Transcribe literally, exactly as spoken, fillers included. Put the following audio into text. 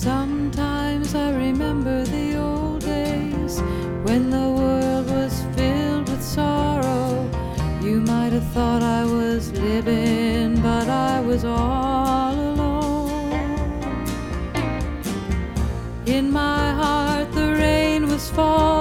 Sometimes I remember the old days when the world was filled with sorrow. You might have thought I was living, but I was all alone. In my heart the rain was falling.